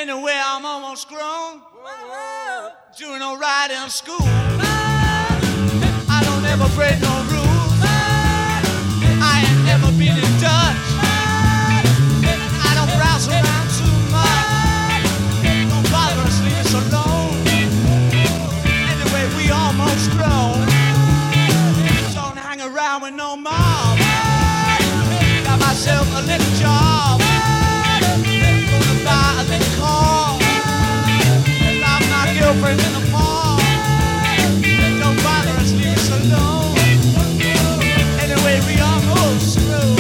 Anyway, I'm almost grown. Whoa. Doing alright in school. I don't ever break no rules. I ain't never been in Dutch. I don't browse around too much. Don't bother us, leave us alone. Anyway, we almost grown. Don't hang around with no mob. Got myself a little job. Gonna buy a little car. Love my girlfriend in the park. Don't bother us, leave us alone. Anyway, we almost through.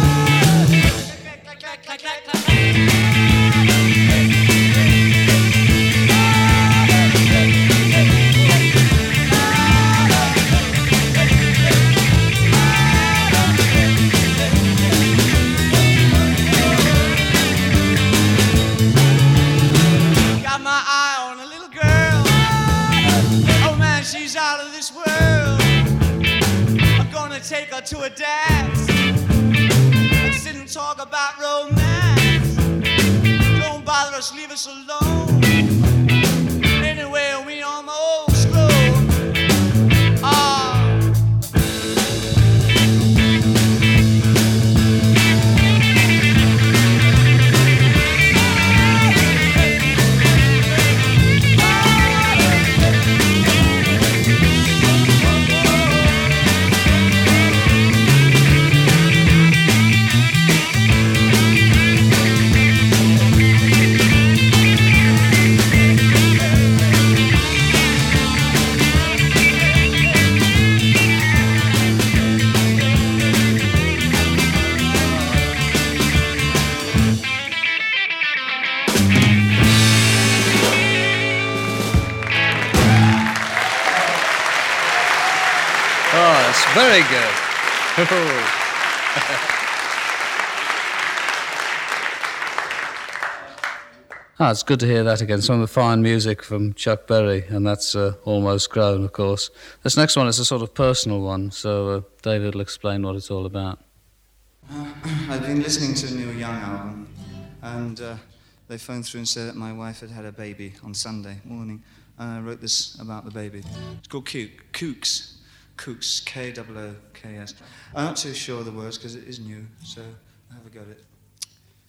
Got my eye on a little girl. Oh man, she's out of this world. I'm gonna take her to a dance and sit and talk about romance. Don't bother us, leave us alone. Anyway, we almost grown. Ah. Oh, that's very good. It's good to hear that again. Some of the fine music from Chuck Berry, and that's Almost Grown, of course. This next one is a sort of personal one, so David will explain what it's all about. I've been listening to the Neil Young album, and they phoned through and said that my wife had a baby on Sunday morning, and I wrote this about the baby. It's called Kooks. Kooks, K-O-O-K-S. I'm not too sure of the words because it is new, so have a go at it.